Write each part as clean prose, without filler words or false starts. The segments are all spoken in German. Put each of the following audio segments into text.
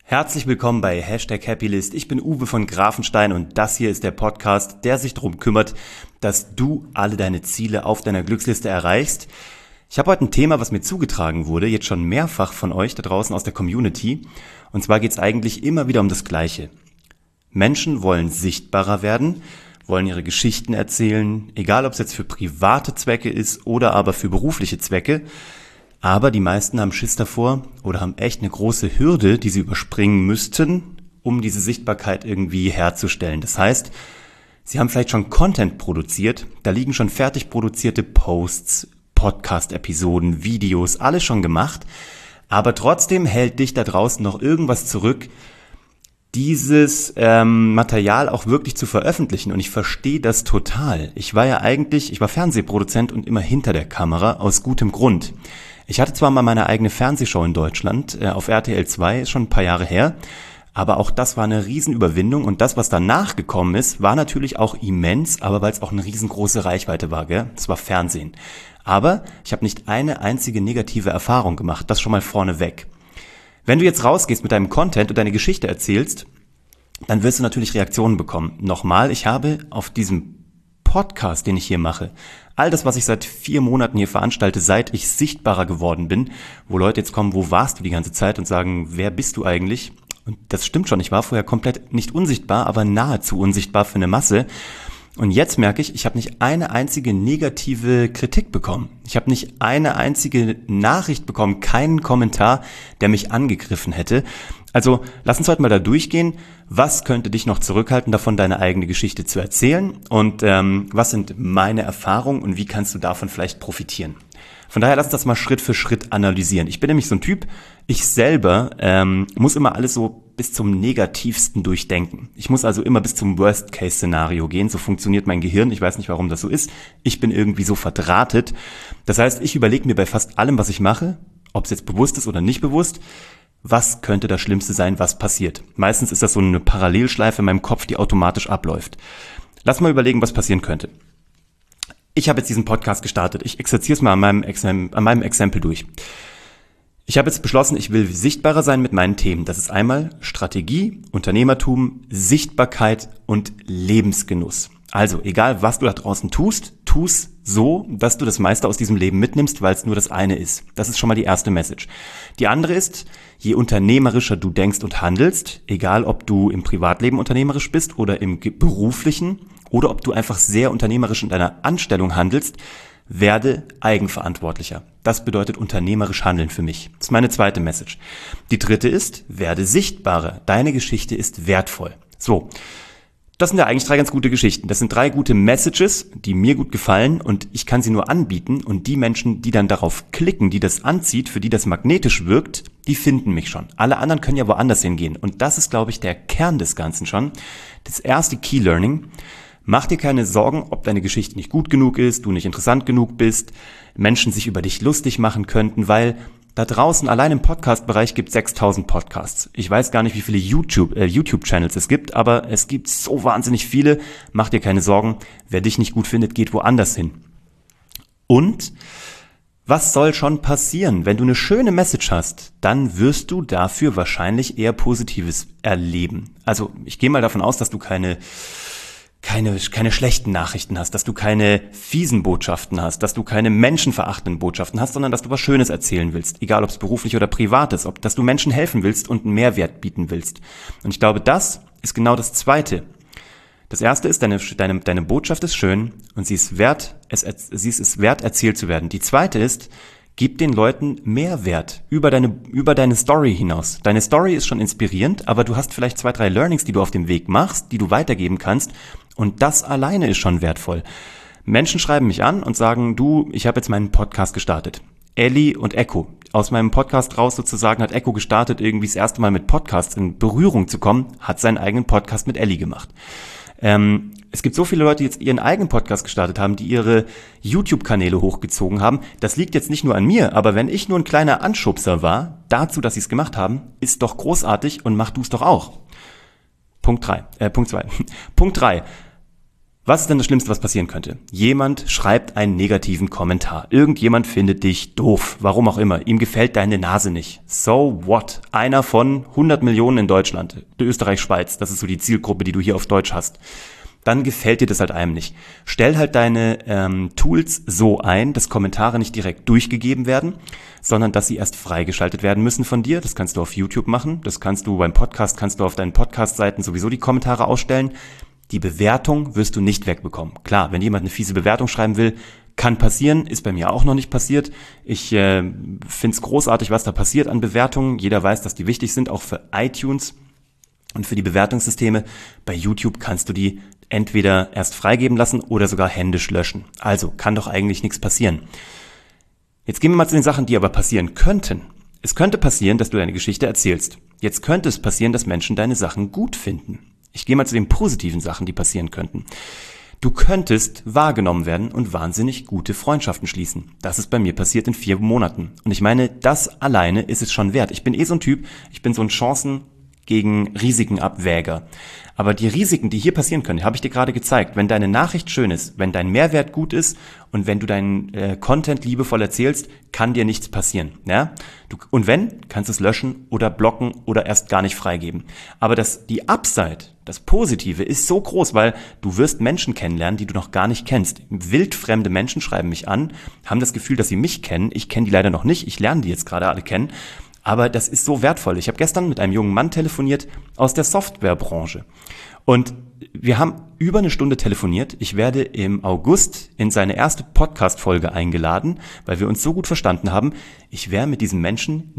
Herzlich willkommen bei #Happylist. Ich bin Uwe von Grafenstein und das hier ist der Podcast, der sich darum kümmert, dass du alle deine Ziele auf deiner Glücksliste erreichst. Ich habe heute ein Thema, was mir zugetragen wurde, jetzt schon mehrfach von euch da draußen aus der Community. Und zwar geht es eigentlich immer wieder um das Gleiche. Menschen wollen sichtbarer werden, wollen ihre Geschichten erzählen, egal ob es jetzt für private Zwecke ist oder aber für berufliche Zwecke. Aber die meisten haben Schiss davor oder haben echt eine große Hürde, die sie überspringen müssten, um diese Sichtbarkeit irgendwie herzustellen. Das heißt, sie haben vielleicht schon Content produziert, da liegen schon fertig produzierte Posts, Podcast-Episoden, Videos, alles schon gemacht, aber trotzdem hält dich da draußen noch irgendwas zurück, dieses Material auch wirklich zu veröffentlichen. Und ich verstehe das total. Ich war Fernsehproduzent und immer hinter der Kamera, aus gutem Grund. Ich hatte zwar mal meine eigene Fernsehshow in Deutschland, auf RTL 2, ist schon ein paar Jahre her, aber auch das war eine Riesenüberwindung und das, was danach gekommen ist, war natürlich auch immens, aber weil es auch eine riesengroße Reichweite war, gell? Das war Fernsehen. Aber ich habe nicht eine einzige negative Erfahrung gemacht, das schon mal vorneweg. Wenn du jetzt rausgehst mit deinem Content und deine Geschichte erzählst, dann wirst du natürlich Reaktionen bekommen. Nochmal, ich habe auf diesem Podcast, den ich hier mache, all das, was ich seit 4 Monaten hier veranstalte, seit ich sichtbarer geworden bin, wo Leute jetzt kommen, wo warst du die ganze Zeit und sagen, wer bist du eigentlich? Und das stimmt schon, ich war vorher komplett nicht unsichtbar, aber nahezu unsichtbar für eine Masse. Und jetzt merke ich habe nicht eine einzige negative Kritik bekommen. Ich habe nicht eine einzige Nachricht bekommen, keinen Kommentar, der mich angegriffen hätte. Also lass uns heute mal da durchgehen. Was könnte dich noch zurückhalten, davon deine eigene Geschichte zu erzählen? Und was sind meine Erfahrungen und wie kannst du davon vielleicht profitieren? Von daher lass uns das mal Schritt für Schritt analysieren. Ich bin nämlich so ein Typ, ich selber muss immer alles so bis zum Negativsten durchdenken. Ich muss also immer bis zum Worst-Case-Szenario gehen. So funktioniert mein Gehirn. Ich weiß nicht, warum das so ist. Ich bin irgendwie so verdrahtet. Das heißt, ich überlege mir bei fast allem, was ich mache, ob es jetzt bewusst ist oder nicht bewusst, was könnte das Schlimmste sein, was passiert. Meistens ist das so eine Parallelschleife in meinem Kopf, die automatisch abläuft. Lass mal überlegen, was passieren könnte. Ich habe jetzt diesen Podcast gestartet. Ich exerziere es mal an meinem Exempel durch. Ich habe jetzt beschlossen, ich will sichtbarer sein mit meinen Themen. Das ist einmal Strategie, Unternehmertum, Sichtbarkeit und Lebensgenuss. Also, egal was du da draußen tust, tu's so, dass du das meiste aus diesem Leben mitnimmst, weil es nur das eine ist. Das ist schon mal die erste Message. Die andere ist, je unternehmerischer du denkst und handelst, egal ob du im Privatleben unternehmerisch bist oder im beruflichen oder ob du einfach sehr unternehmerisch in deiner Anstellung handelst, werde eigenverantwortlicher. Das bedeutet unternehmerisch handeln für mich. Das ist meine zweite Message. Die dritte ist, werde sichtbarer. Deine Geschichte ist wertvoll. So, das sind ja eigentlich 3 ganz gute Geschichten. Das sind 3 gute Messages, die mir gut gefallen und ich kann sie nur anbieten und die Menschen, die dann darauf klicken, die das anzieht, für die das magnetisch wirkt, die finden mich schon. Alle anderen können ja woanders hingehen und das ist, glaube ich, der Kern des Ganzen schon. Das erste Key Learning. Mach dir keine Sorgen, ob deine Geschichte nicht gut genug ist, du nicht interessant genug bist, Menschen sich über dich lustig machen könnten, weil da draußen allein im Podcast-Bereich gibt es 6000 Podcasts. Ich weiß gar nicht, wie viele YouTube-Channels es gibt, aber es gibt so wahnsinnig viele. Mach dir keine Sorgen, wer dich nicht gut findet, geht woanders hin. Und was soll schon passieren? Wenn du eine schöne Message hast, dann wirst du dafür wahrscheinlich eher Positives erleben. Also ich gehe mal davon aus, dass du keine schlechten Nachrichten hast, dass du keine fiesen Botschaften hast, dass du keine menschenverachtenden Botschaften hast, sondern dass du was Schönes erzählen willst, egal ob es beruflich oder privat ist, dass du Menschen helfen willst und einen Mehrwert bieten willst. Und ich glaube, das ist genau das Zweite. Das Erste ist, deine Botschaft ist schön und sie ist es wert, erzählt zu werden. Die Zweite ist, gib den Leuten Mehrwert über deine Story hinaus. Deine Story ist schon inspirierend, aber du hast vielleicht 2, 3 Learnings, die du auf dem Weg machst, die du weitergeben kannst. Und das alleine ist schon wertvoll. Menschen schreiben mich an und sagen, du, ich habe jetzt meinen Podcast gestartet. Elli und Echo. Aus meinem Podcast raus sozusagen hat Echo gestartet, irgendwie das erste Mal mit Podcasts in Berührung zu kommen, hat seinen eigenen Podcast mit Elli gemacht. Es gibt so viele Leute, die jetzt ihren eigenen Podcast gestartet haben, die ihre YouTube-Kanäle hochgezogen haben. Das liegt jetzt nicht nur an mir, aber wenn ich nur ein kleiner Anschubser war, dazu, dass sie es gemacht haben, ist doch großartig und mach du es doch auch. Punkt 2. Punkt 3. Was ist denn das Schlimmste, was passieren könnte? Jemand schreibt einen negativen Kommentar. Irgendjemand findet dich doof. Warum auch immer. Ihm gefällt deine Nase nicht. So what? Einer von 100 Millionen in Deutschland. Österreich, Schweiz. Das ist so die Zielgruppe, die du hier auf Deutsch hast. Dann gefällt dir das halt einem nicht. Stell halt deine Tools so ein, dass Kommentare nicht direkt durchgegeben werden, sondern dass sie erst freigeschaltet werden müssen von dir. Das kannst du auf YouTube machen. Das kannst du beim Podcast, kannst du auf deinen Podcast-Seiten sowieso die Kommentare ausstellen. Die Bewertung wirst du nicht wegbekommen. Klar, wenn jemand eine fiese Bewertung schreiben will, kann passieren, ist bei mir auch noch nicht passiert. Ich finde es großartig, was da passiert an Bewertungen. Jeder weiß, dass die wichtig sind, auch für iTunes und für die Bewertungssysteme. Bei YouTube kannst du die entweder erst freigeben lassen oder sogar händisch löschen. Also kann doch eigentlich nichts passieren. Jetzt gehen wir mal zu den Sachen, die aber passieren könnten. Es könnte passieren, dass du deine Geschichte erzählst. Jetzt könnte es passieren, dass Menschen deine Sachen gut finden. Ich gehe mal zu den positiven Sachen, die passieren könnten. Du könntest wahrgenommen werden und wahnsinnig gute Freundschaften schließen. Das ist bei mir passiert in 4 Monaten. Und ich meine, das alleine ist es schon wert. Ich bin so ein Typ, ich bin so ein Chancen gegen Risikenabwäger. Aber die Risiken, die hier passieren können, habe ich dir gerade gezeigt. Wenn deine Nachricht schön ist, wenn dein Mehrwert gut ist und wenn du deinen Content liebevoll erzählst, kann dir nichts passieren. Ja? Und wenn, kannst du es löschen oder blocken oder erst gar nicht freigeben. Aber die Upside, das Positive ist so groß, weil du wirst Menschen kennenlernen, die du noch gar nicht kennst. Wildfremde Menschen schreiben mich an, haben das Gefühl, dass sie mich kennen. Ich kenne die leider noch nicht. Ich lerne die jetzt gerade alle kennen. Aber das ist so wertvoll. Ich habe gestern mit einem jungen Mann telefoniert aus der Softwarebranche. Und wir haben über 1 Stunde telefoniert. Ich werde im August in seine erste Podcast-Folge eingeladen, weil wir uns so gut verstanden haben. Ich wäre mit diesem Menschen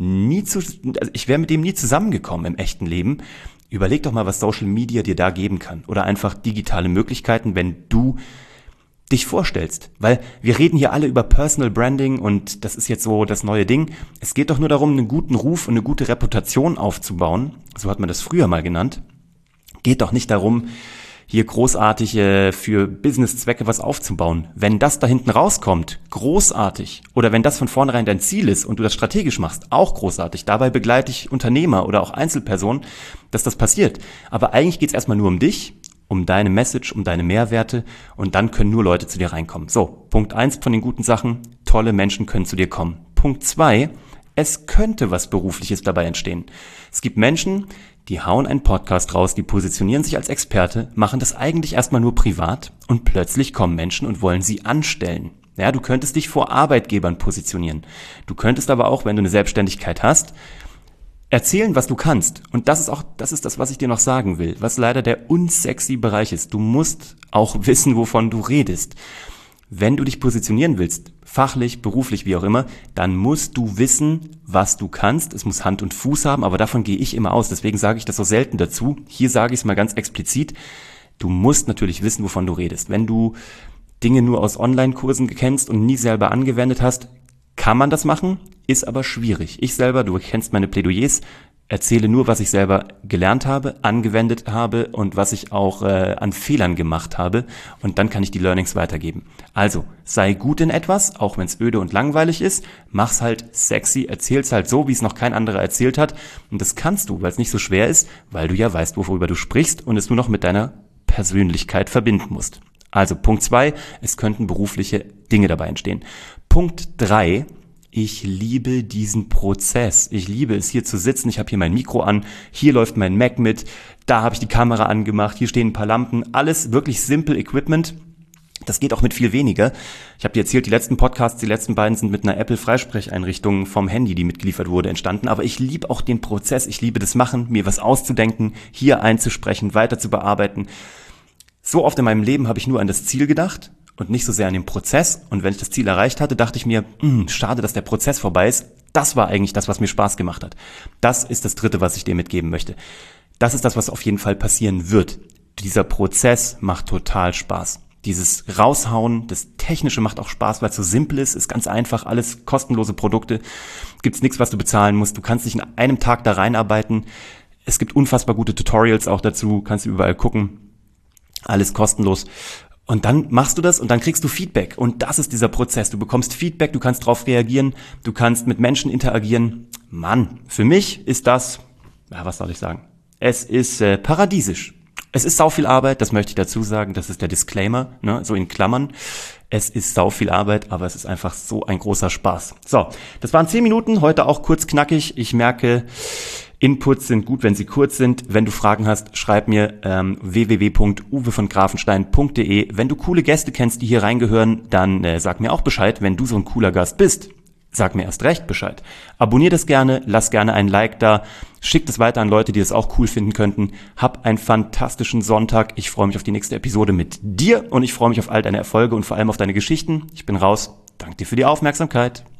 ich wäre mit dem nie zusammengekommen im echten Leben. Überleg doch mal, was Social Media dir da geben kann. Oder einfach digitale Möglichkeiten, wenn du dich vorstellst. Weil wir reden hier alle über Personal Branding und das ist jetzt so das neue Ding. Es geht doch nur darum, einen guten Ruf und eine gute Reputation aufzubauen. So hat man das früher mal genannt. Geht doch nicht darum, hier großartig für Businesszwecke was aufzubauen. Wenn das da hinten rauskommt, großartig. Oder wenn das von vornherein dein Ziel ist und du das strategisch machst, auch großartig. Dabei begleite ich Unternehmer oder auch Einzelpersonen, dass das passiert. Aber eigentlich geht es erstmal nur um dich, um deine Message, um deine Mehrwerte und dann können nur Leute zu dir reinkommen. So, Punkt 1 von den guten Sachen, tolle Menschen können zu dir kommen. Punkt 2, es könnte was Berufliches dabei entstehen. Es gibt Menschen, die hauen einen Podcast raus, die positionieren sich als Experte, machen das eigentlich erstmal nur privat und plötzlich kommen Menschen und wollen sie anstellen. Ja, du könntest dich vor Arbeitgebern positionieren. Du könntest aber auch, wenn du eine Selbstständigkeit hast, erzählen, was du kannst. Und das ist das, was ich dir noch sagen will, was leider der unsexy Bereich ist. Du musst auch wissen, wovon du redest. Wenn du dich positionieren willst, fachlich, beruflich, wie auch immer, dann musst du wissen, was du kannst. Es muss Hand und Fuß haben, aber davon gehe ich immer aus. Deswegen sage ich das so selten dazu. Hier sage ich es mal ganz explizit. Du musst natürlich wissen, wovon du redest. Wenn du Dinge nur aus Online-Kursen kennst und nie selber angewendet hast, kann man das machen, ist aber schwierig. Ich selber, du kennst meine Plädoyers, erzähle nur, was ich selber gelernt habe, angewendet habe und was ich auch an Fehlern gemacht habe und dann kann ich die Learnings weitergeben. Also, sei gut in etwas, auch wenn es öde und langweilig ist, mach's halt sexy, erzähl's halt so, wie es noch kein anderer erzählt hat und das kannst du, weil es nicht so schwer ist, weil du ja weißt, worüber du sprichst und es nur noch mit deiner Persönlichkeit verbinden musst. Also, Punkt 2, es könnten berufliche Dinge dabei entstehen. Punkt 3, ich liebe diesen Prozess. Ich liebe es, hier zu sitzen. Ich habe hier mein Mikro an, hier läuft mein Mac mit, da habe ich die Kamera angemacht, hier stehen ein paar Lampen, alles wirklich simple Equipment. Das geht auch mit viel weniger. Ich habe dir erzählt, die letzten Podcasts, die letzten beiden sind mit einer Apple-Freisprecheinrichtung vom Handy, die mitgeliefert wurde, entstanden. Aber ich liebe auch den Prozess, ich liebe das Machen, mir was auszudenken, hier einzusprechen, weiter zu bearbeiten. So oft in meinem Leben habe ich nur an das Ziel gedacht und nicht so sehr an den Prozess. Und wenn ich das Ziel erreicht hatte, dachte ich mir, schade, dass der Prozess vorbei ist. Das war eigentlich das, was mir Spaß gemacht hat. Das ist das Dritte, was ich dir mitgeben möchte. Das ist das, was auf jeden Fall passieren wird. Dieser Prozess macht total Spaß. Dieses Raushauen, das Technische macht auch Spaß, weil es so simpel ist ganz einfach, alles kostenlose Produkte. Gibt's nichts, was du bezahlen musst. Du kannst dich in einem Tag da reinarbeiten. Es gibt unfassbar gute Tutorials auch dazu, kannst du überall gucken. Alles kostenlos. Und dann machst du das und dann kriegst du Feedback. Und das ist dieser Prozess. Du bekommst Feedback, du kannst darauf reagieren, du kannst mit Menschen interagieren. Mann, für mich ist das, was soll ich sagen? Es ist paradiesisch. Es ist sau viel Arbeit, das möchte ich dazu sagen, das ist der Disclaimer, ne, so in Klammern. Es ist sau viel Arbeit, aber es ist einfach so ein großer Spaß. So, das waren 10 Minuten, heute auch kurz knackig. Ich merke, Inputs sind gut, wenn sie kurz sind. Wenn du Fragen hast, schreib mir www.uwevongrafenstein.de. Wenn du coole Gäste kennst, die hier reingehören, dann sag mir auch Bescheid. Wenn du so ein cooler Gast bist, sag mir erst recht Bescheid. Abonnier das gerne, lass gerne ein Like da, schick das weiter an Leute, die das auch cool finden könnten. Hab einen fantastischen Sonntag. Ich freue mich auf die nächste Episode mit dir und ich freue mich auf all deine Erfolge und vor allem auf deine Geschichten. Ich bin raus. Danke dir für die Aufmerksamkeit.